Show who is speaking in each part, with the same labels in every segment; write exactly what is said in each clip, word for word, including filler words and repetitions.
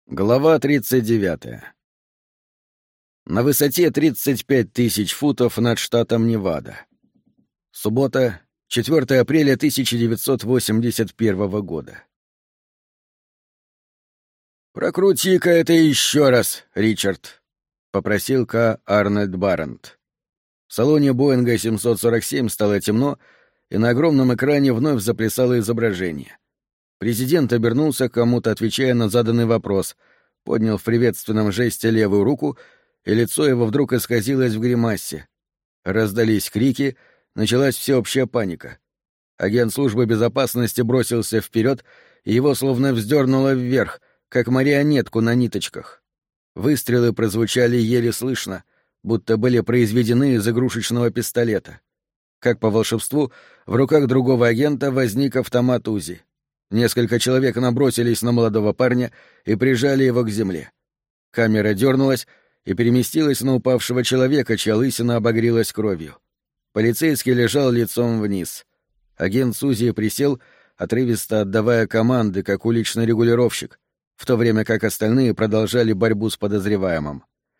Speaker 1: Глава тридцать девятая. На высоте тридцать пять тысяч футов над штатом Невада. Суббота, четвёртое апреля тысяча девятьсот восемьдесят первого года. «Прокрути-ка это еще раз, Ричард», — попросил К. Арнольд Баррент. В салоне Боинга семьсот сорок семь стало темно, и на огромном экране вновь заплясало изображение. Президент обернулся к кому-то, отвечая на заданный вопрос, поднял в приветственном жесте левую руку, и лицо его вдруг исказилось в гримасе. Раздались крики, началась всеобщая паника. Агент службы безопасности бросился вперед, и его словно вздернуло вверх, как марионетку на ниточках. Выстрелы прозвучали еле слышно, будто были произведены из игрушечного пистолета. Как по волшебству, в руках другого агента возник автомат УЗИ. Несколько человек набросились на молодого парня и прижали его к земле. Камера дернулась и переместилась на упавшего человека, чья лысина обогрелась кровью. Полицейский лежал лицом вниз. Агент Сузи присел, отрывисто отдавая команды, как уличный регулировщик, в то время как остальные продолжали борьбу с подозреваемым.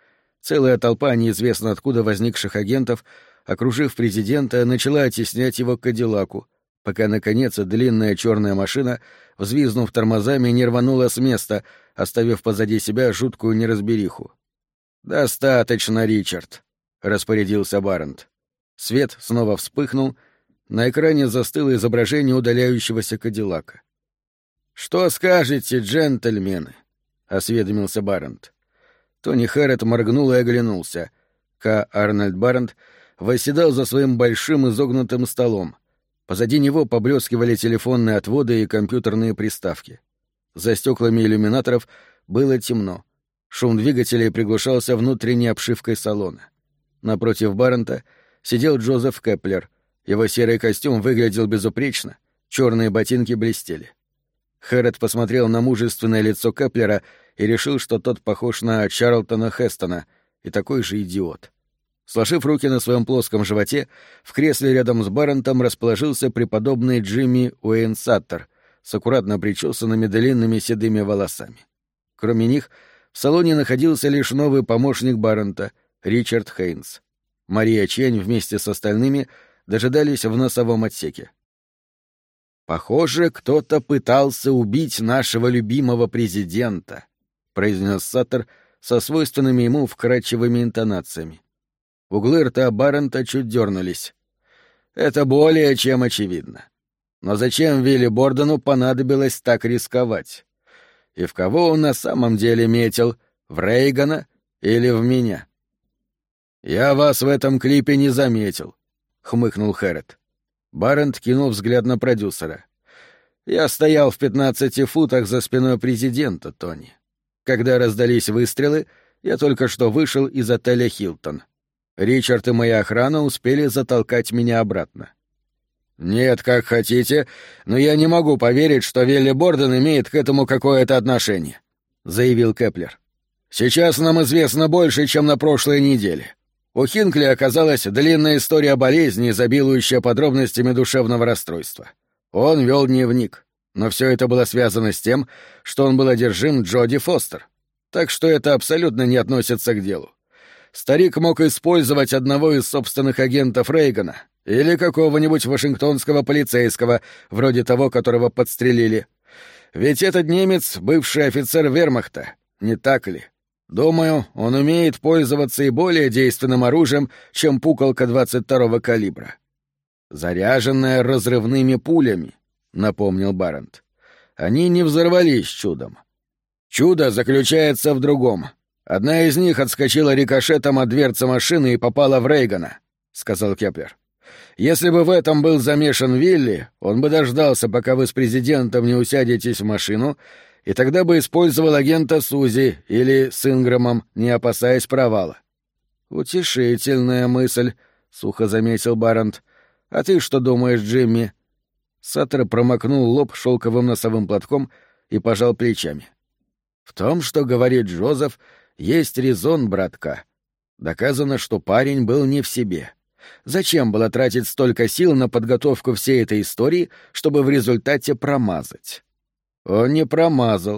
Speaker 1: Целая толпа неизвестно откуда возникших агентов, окружив президента, начала оттеснять его к Кадиллаку, пока, наконец, длинная черная машина, взвизнув тормозами, не рванула с места, оставив позади себя жуткую неразбериху. «Достаточно, Ричард», — распорядился Баррент. Свет снова вспыхнул, на экране застыло изображение удаляющегося Кадиллака. «Что скажете, джентльмены?» — осведомился Баррент. Тони Хэррот моргнул и оглянулся. К. Арнольд Баррент восседал за своим большим изогнутым столом. Позади него поблескивали телефонные отводы и компьютерные приставки. За стеклами иллюминаторов было темно. Шум двигателей приглушался внутренней обшивкой салона. Напротив Баррента сидел Джозеф Кеплер. Его серый костюм выглядел безупречно, черные ботинки блестели. Хэррот посмотрел на мужественное лицо Кеплера и решил, что тот похож на Чарлтона Хестона и такой же идиот. Сложив руки на своем плоском животе, в кресле рядом с Баррентом расположился преподобный Джимми Уэйнсаттер с аккуратно причесанными длинными седыми волосами. Кроме них, в салоне находился лишь новый помощник Баррента, Ричард Хейнс. Мария Чень вместе с остальными дожидались в носовом отсеке. «Похоже, кто-то пытался убить нашего любимого президента», — произнес Саттер со свойственными ему вкрадчивыми интонациями. Углы рта Баррента чуть дернулись. Это более чем очевидно. Но зачем Вилли Бордену понадобилось так рисковать? И в кого он на самом деле метил? В Рейгана или в меня? «Я вас в этом клипе не заметил», — хмыкнул Хэррот. Баррент кинул взгляд на продюсера. «Я стоял в пятнадцати футах за спиной президента, Тони. Когда раздались выстрелы, я только что вышел из отеля «Хилтон». Ричард и моя охрана успели затолкать меня обратно. «Нет, как хотите, но я не могу поверить, что Вилли Борден имеет к этому какое-то отношение», — заявил Кеплер. «Сейчас нам известно больше, чем на прошлой неделе. У Хинкли оказалась длинная история болезни, изобилующая подробностями душевного расстройства. Он вел дневник, но все это было связано с тем, что он был одержим Джоди Фостер. Так что это абсолютно не относится к делу. Старик мог использовать одного из собственных агентов Рейгана или какого-нибудь вашингтонского полицейского, вроде того, которого подстрелили. Ведь этот немец — бывший офицер вермахта, не так ли? Думаю, он умеет пользоваться и более действенным оружием, чем пукалка двадцать второго калибра. «Заряженная разрывными пулями», — напомнил Баррент. «Они не взорвались чудом. Чудо заключается в другом. Одна из них отскочила рикошетом от дверцы машины и попала в Рейгана», — сказал Кеплер. «Если бы в этом был замешан Вилли, он бы дождался, пока вы с президентом не усядетесь в машину, и тогда бы использовал агента Сузи или с Инграмом, не опасаясь провала». «Утешительная мысль», — сухо заметил Баррент. «А ты что думаешь, Джимми?» Саттер промокнул лоб шелковым носовым платком и пожал плечами. «В том, что говорит Джозеф, есть резон, братка. Доказано, что парень был не в себе. Зачем было тратить столько сил на подготовку всей этой истории, чтобы в результате промазать?» «Он не промазал», —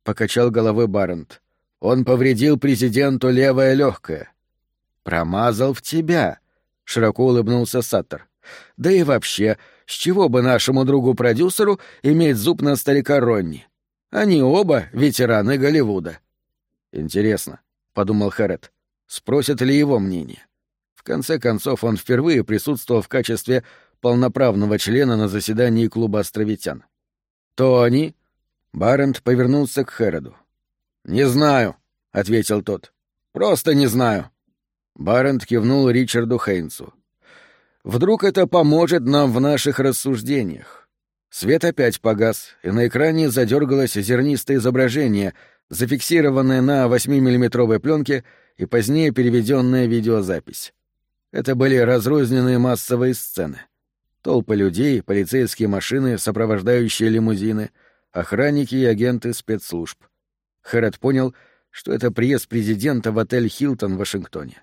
Speaker 1: — покачал головой Барент. «Он повредил президенту левое легкое». «Промазал в тебя», — широко улыбнулся Саттер. «Да и вообще, с чего бы нашему другу-продюсеру иметь зуб на старика Ронни? Они оба ветераны Голливуда». «Интересно», — подумал Хэррот, — «спросят ли его мнение? В конце концов, он впервые присутствовал в качестве полноправного члена на заседании клуба островитян». «Тони?» — Барент повернулся к Хэрроду. «Не знаю», — ответил тот. «Просто не знаю». Барент кивнул Ричарду Хейнсу. «Вдруг это поможет нам в наших рассуждениях?» Свет опять погас, и на экране задергалось зернистое изображение, зафиксированное на восьмимиллиметровой пленке и позднее переведенная видеозапись. Это были разрозненные массовые сцены. Толпы людей, полицейские машины, сопровождающие лимузины, охранники и агенты спецслужб. Хэррот понял, что это приезд президента в отель «Хилтон» в Вашингтоне.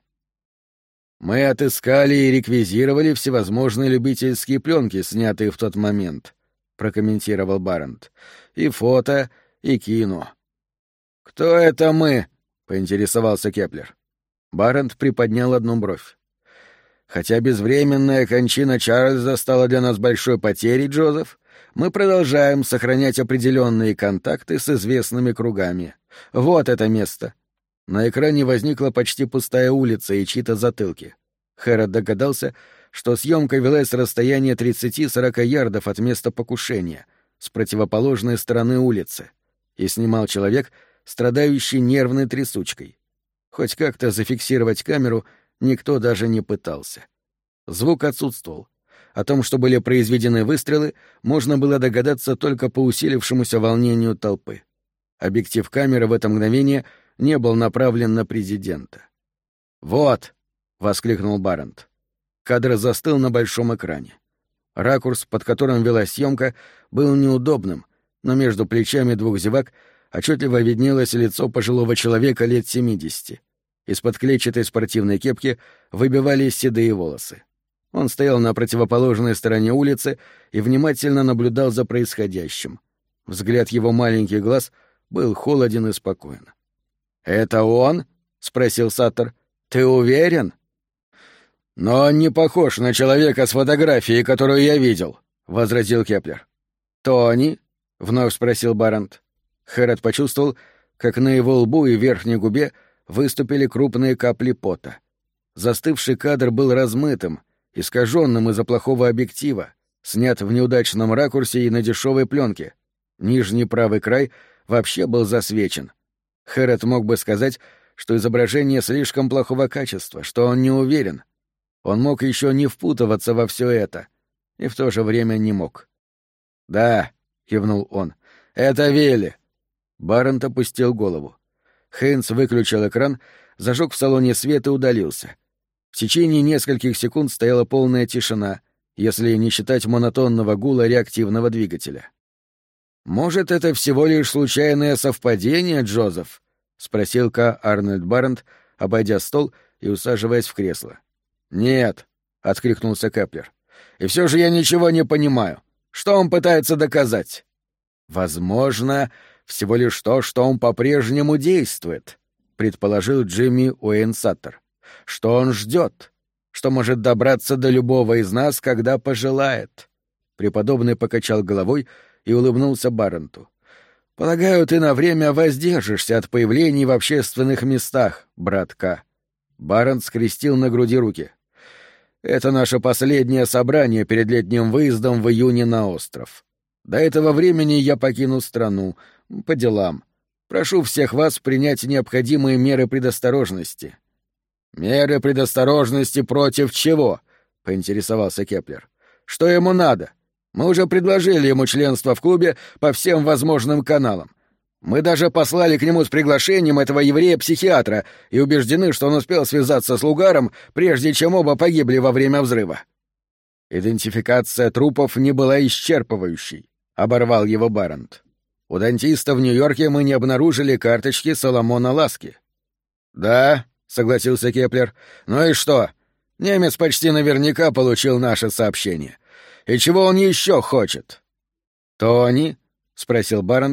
Speaker 1: «Мы отыскали и реквизировали всевозможные любительские пленки, снятые в тот момент», — прокомментировал Барент. «И фото, и кино». «Кто это мы?» — поинтересовался Кеплер. Барент приподнял одну бровь. «Хотя безвременная кончина Чарльза стала для нас большой потерей, Джозеф, мы продолжаем сохранять определенные контакты с известными кругами. Вот это место». На экране возникла почти пустая улица и чьи-то затылки. Хэррот догадался, что съемка велась с расстояния тридцати-сорока ярдов от места покушения, с противоположной стороны улицы, и снимал человек, страдающий нервной трясучкой. Хоть как-то зафиксировать камеру никто даже не пытался. Звук отсутствовал. О том, что были произведены выстрелы, можно было догадаться только по усилившемуся волнению толпы. Объектив камеры в это мгновение не был направлен на президента. «Вот!» — воскликнул Барент. Кадр застыл на большом экране. Ракурс, под которым велась съемка, был неудобным, но между плечами двух зевак отчетливо виднелось лицо пожилого человека лет семидесяти. Из-под клетчатой спортивной кепки выбивались седые волосы. Он стоял на противоположной стороне улицы и внимательно наблюдал за происходящим. Взгляд его маленьких глаз был холоден и спокоен. «Это он?» — спросил Саттер. «Ты уверен?» «Но он не похож на человека с фотографией, которую я видел», — возразил Кеплер. «Тони?» — вновь спросил Барент. Хэррот почувствовал, как на его лбу и верхней губе выступили крупные капли пота. Застывший кадр был размытым, искаженным из-за плохого объектива, снят в неудачном ракурсе и на дешевой пленке. Нижний правый край вообще был засвечен. Хэррот мог бы сказать, что изображение слишком плохого качества, что он не уверен. Он мог еще не впутываться во все это, и в то же время не мог. «Да», — кивнул он, — «это Вилли». Барент опустил голову. Хейнс выключил экран, зажег в салоне свет и удалился. В течение нескольких секунд стояла полная тишина, если не считать монотонного гула реактивного двигателя. «Может, это всего лишь случайное совпадение, Джозеф?» — спросил К. Арнольд Барент, обойдя стол и усаживаясь в кресло. «Нет», — откликнулся Кеплер. «И все же я ничего не понимаю. Что он пытается доказать?» «Возможно, всего лишь то, что он по-прежнему действует», — предположил Джимми Уэйн Саттер. «Что он ждет, что может добраться до любого из нас, когда пожелает». Преподобный покачал головой и улыбнулся Барренту. «Полагаю, ты на время воздержишься от появлений в общественных местах, братка». Баррент скрестил на груди руки. «Это наше последнее собрание перед летним выездом в июне на остров. До этого времени я покину страну. По делам. Прошу всех вас принять необходимые меры предосторожности». «Меры предосторожности против чего?» — поинтересовался Кеплер. «Что ему надо? Мы уже предложили ему членство в клубе по всем возможным каналам. Мы даже послали к нему с приглашением этого еврея-психиатра и убеждены, что он успел связаться с Лугаром, прежде чем оба погибли во время взрыва». «Идентификация трупов не была исчерпывающей», — оборвал его Барент. «У дантиста в Нью-Йорке мы не обнаружили карточки Соломона Ласки». «Да», — согласился Кеплер. «Ну и что? Немец почти наверняка получил наше сообщение. И чего он еще хочет?» «Тони?» — спросил Барент,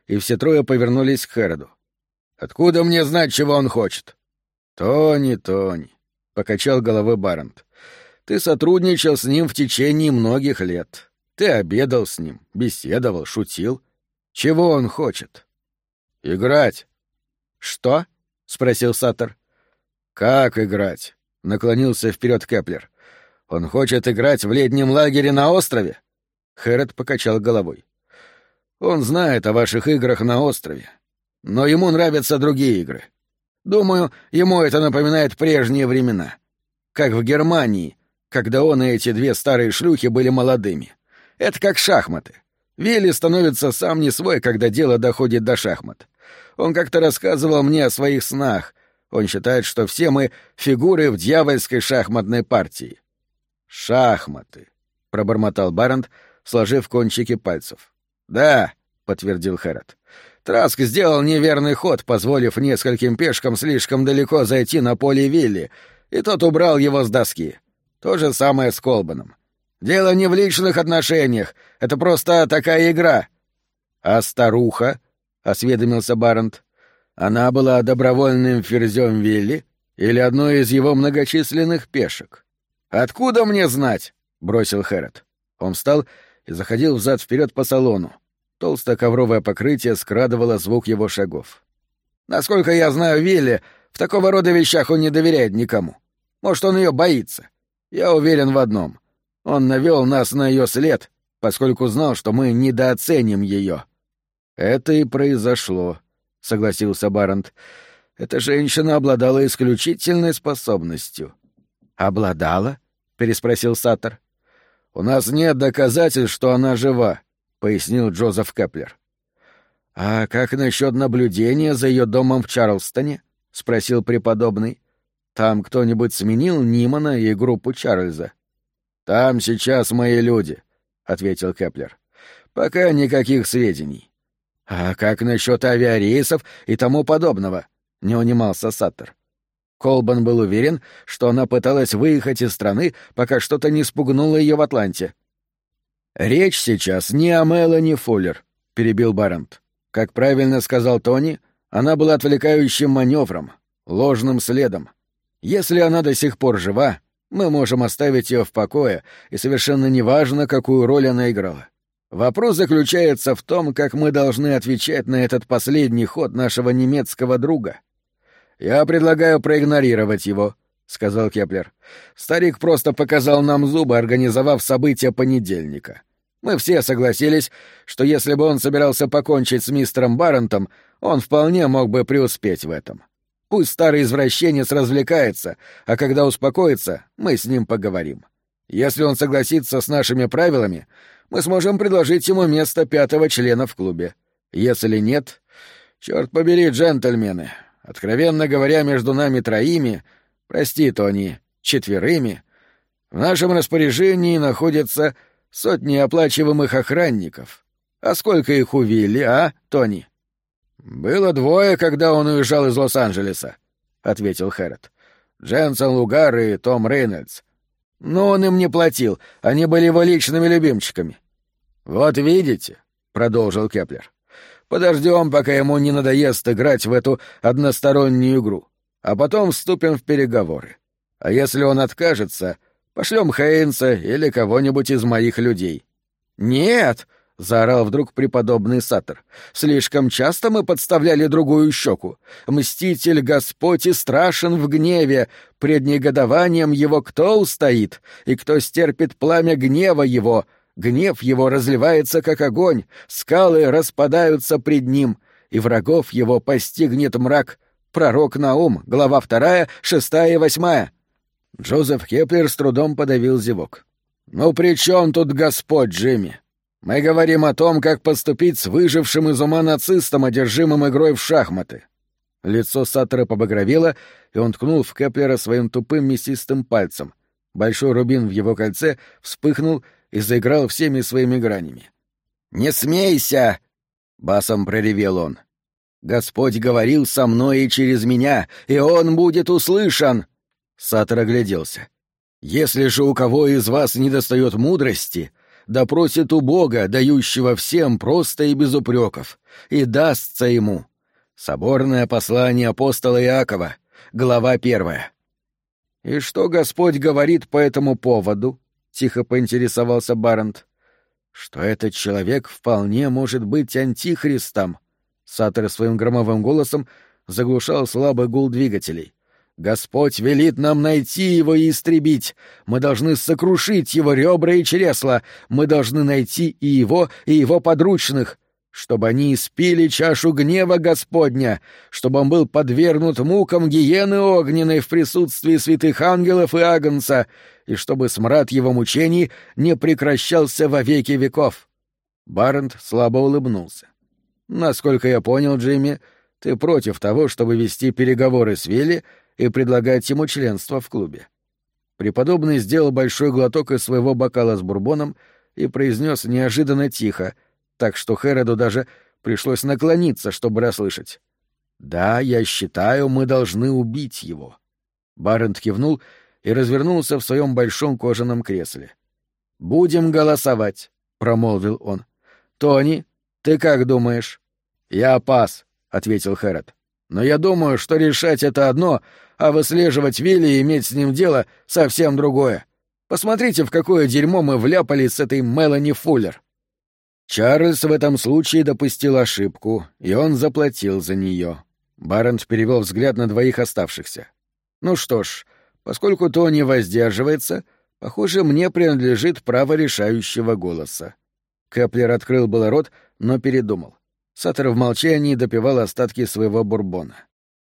Speaker 1: и все трое повернулись к Хэроду. «Откуда мне знать, чего он хочет?» «Тони, Тони», — покачал головой Барент. «Ты сотрудничал с ним в течение многих лет. Ты обедал с ним, беседовал, шутил. Чего он хочет?» «Играть». «Что?» — спросил Саттер. «Как играть?» — наклонился вперед Кеплер. «Он хочет играть в летнем лагере на острове?» Хэрот покачал головой. «Он знает о ваших играх на острове, но ему нравятся другие игры. Думаю, ему это напоминает прежние времена. Как в Германии, когда он и эти две старые шлюхи были молодыми. Это как шахматы. Вилли становится сам не свой, когда дело доходит до шахмат. Он как-то рассказывал мне о своих снах. Он считает, что все мы фигуры в дьявольской шахматной партии». «Шахматы», — пробормотал Барент, сложив кончики пальцев. «Да», — подтвердил Хэрот. «Траск сделал неверный ход, позволив нескольким пешкам слишком далеко зайти на поле Вилли, и тот убрал его с доски. То же самое с Колбаном. Дело не в личных отношениях, это просто такая игра». «А старуха?» — осведомился Барент. «Она была добровольным ферзем Вилли или одной из его многочисленных пешек?» «Откуда мне знать?» — бросил Хэрот. Он встал и заходил взад-вперед по салону. Толстое ковровое покрытие скрадывало звук его шагов. «Насколько я знаю Вилли, в такого рода вещах он не доверяет никому. Может, он ее боится. Я уверен в одном. Он навел нас на ее след, поскольку знал, что мы недооценим ее». «Это и произошло», — согласился Барент. «Эта женщина обладала исключительной способностью». «Обладала?» — переспросил Саттер. «У нас нет доказательств, что она жива», — пояснил Джозеф Кеплер. «А как насчет наблюдения за ее домом в Чарльстоне?» — спросил преподобный. «Там кто-нибудь сменил Нимана и группу Чарльза?» «Там сейчас мои люди», — ответил Кеплер. «Пока никаких сведений». «А как насчет авиарейсов и тому подобного?» — не унимался Саттер. Колбан был уверен, что она пыталась выехать из страны, пока что-то не спугнуло ее в Атланте. «Речь сейчас не о Мелани Фуллер», — перебил Барент. «Как правильно сказал Тони, она была отвлекающим маневром, ложным следом. Если она до сих пор жива, мы можем оставить ее в покое, и совершенно неважно, какую роль она играла. Вопрос заключается в том, как мы должны отвечать на этот последний ход нашего немецкого друга». «Я предлагаю проигнорировать его», — сказал Кеплер. «Старик просто показал нам зубы, организовав события понедельника. Мы все согласились, что если бы он собирался покончить с мистером Баррентом, он вполне мог бы преуспеть в этом. Пусть старый извращенец развлекается, а когда успокоится, мы с ним поговорим. Если он согласится с нашими правилами, мы сможем предложить ему место пятого члена в клубе. Если нет... Черт побери, джентльмены, откровенно говоря, между нами троими, прости, Тони, четверыми, в нашем распоряжении находятся сотни оплачиваемых охранников. А сколько их у Вилли, а, Тони?» «Было двое, когда он уезжал из Лос-Анджелеса», — ответил Хэрот. «Дженсен Лугар и Том Рейнольдс. Но он им не платил, они были его личными любимчиками». «Вот видите», — продолжил Кеплер, — «подождем, пока ему не надоест играть в эту одностороннюю игру, а потом вступим в переговоры. А если он откажется, пошлем Хейнса или кого-нибудь из моих людей». «Нет», — заорал вдруг преподобный Саттер, — «слишком часто мы подставляли другую щеку. Мститель Господь и страшен в гневе, пред негодованием его кто устоит, и кто стерпит пламя гнева его? Гнев его разливается, как огонь, скалы распадаются пред ним, и врагов его постигнет мрак». Пророк Наум, глава вторая, шестая и восьмая. Джозеф Кеплер с трудом подавил зевок. «Ну при чем тут Господь, Джимми? Мы говорим о том, как поступить с выжившим из ума нацистом, одержимым игрой в шахматы». Лицо Саттера побагровело, и он ткнул в Кеплера своим тупым мясистым пальцем. Большой рубин в его кольце вспыхнул и заиграл всеми своими гранями. «Не смейся!» — басом проревел он. «Господь говорил со мной и через меня, и он будет услышан!» Саттер огляделся. «Если же у кого из вас недостает мудрости, да просит у Бога, дающего всем просто и без упреков, и дастся ему. Соборное послание апостола Иакова, глава первая. «И что Господь говорит по этому поводу?» — тихо поинтересовался Барент. «Что этот человек вполне может быть антихристом». Саттер своим громовым голосом заглушал слабый гул двигателей. «Господь велит нам найти его и истребить. Мы должны сокрушить его ребра и чресла. Мы должны найти и его, и его подручных, чтобы они испили чашу гнева Господня, чтобы он был подвергнут мукам гиены огненной в присутствии святых ангелов и агнца, и чтобы смрад его мучений не прекращался во веки веков». Барент слабо улыбнулся. «Насколько я понял, Джимми, ты против того, чтобы вести переговоры с Вилли и предлагать ему членство в клубе». Преподобный сделал большой глоток из своего бокала с бурбоном и произнес неожиданно тихо, так что Хэроду даже пришлось наклониться, чтобы расслышать. «Да, я считаю, мы должны убить его». Барент кивнул и развернулся в своем большом кожаном кресле. «Будем голосовать», — промолвил он. «Тони, ты как думаешь?» «Я пас», — ответил Хэрод. «Но я думаю, что решать это одно, а выслеживать Вилли и иметь с ним дело — совсем другое. Посмотрите, в какое дерьмо мы вляпались с этой Мелани Фуллер». Чарльз в этом случае допустил ошибку, и он заплатил за нее. Барент перевел взгляд на двоих оставшихся. «Ну что ж, поскольку Тони воздерживается, похоже, мне принадлежит право решающего голоса». Кеплер открыл было рот, но передумал. Саттер в молчании допивал остатки своего бурбона.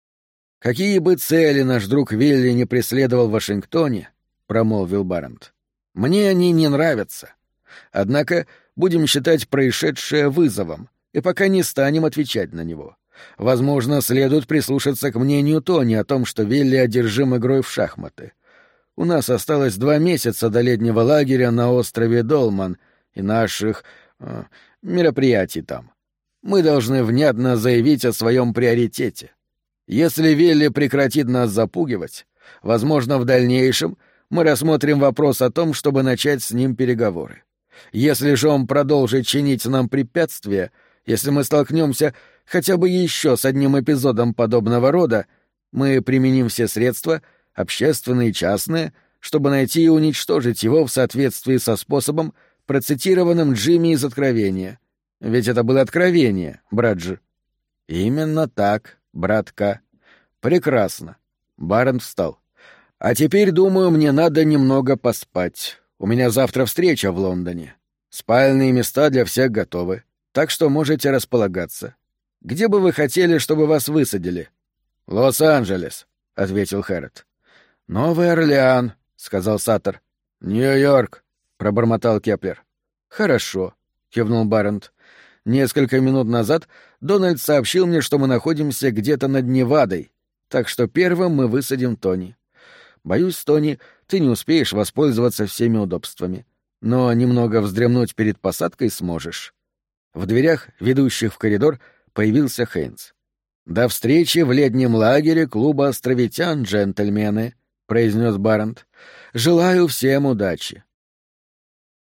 Speaker 1: «Какие бы цели наш друг Вилли не преследовал в Вашингтоне, — промолвил Барент, — мне они не нравятся. Однако будем считать происшедшее вызовом, и пока не станем отвечать на него. Возможно, следует прислушаться к мнению Тони о том, что Вилли одержим игрой в шахматы. У нас осталось два месяца до летнего лагеря на острове Долман и наших э, мероприятий там. Мы должны внятно заявить о своем приоритете. Если Вилли прекратит нас запугивать, возможно, в дальнейшем мы рассмотрим вопрос о том, чтобы начать с ним переговоры. Если же он продолжит чинить нам препятствия, если мы столкнемся хотя бы еще с одним эпизодом подобного рода, мы применим все средства, общественные и частные, чтобы найти и уничтожить его в соответствии со способом, процитированным Джимми из Откровения. Ведь это было откровение, брат Дж. Именно так, братка. Прекрасно. Барент встал. А теперь, думаю, мне надо немного поспать. У меня завтра встреча в Лондоне. Спальные места для всех готовы, так что можете располагаться. Где бы вы хотели, чтобы вас высадили? Лос-Анджелес, ответил Хэрот. Новый Орлеан, сказал Саттер. Нью-Йорк, пробормотал Кеплер. Хорошо, кивнул Барент. Несколько минут назад Дональд сообщил мне, что мы находимся где-то над Невадой, так что первым мы высадим Тони. Боюсь, Тони, ты не успеешь воспользоваться всеми удобствами, но немного вздремнуть перед посадкой сможешь. В дверях, ведущих в коридор, появился Хейнс. «До встречи в летнем лагере клуба островитян, джентльмены», — произнес Барент. «Желаю всем удачи».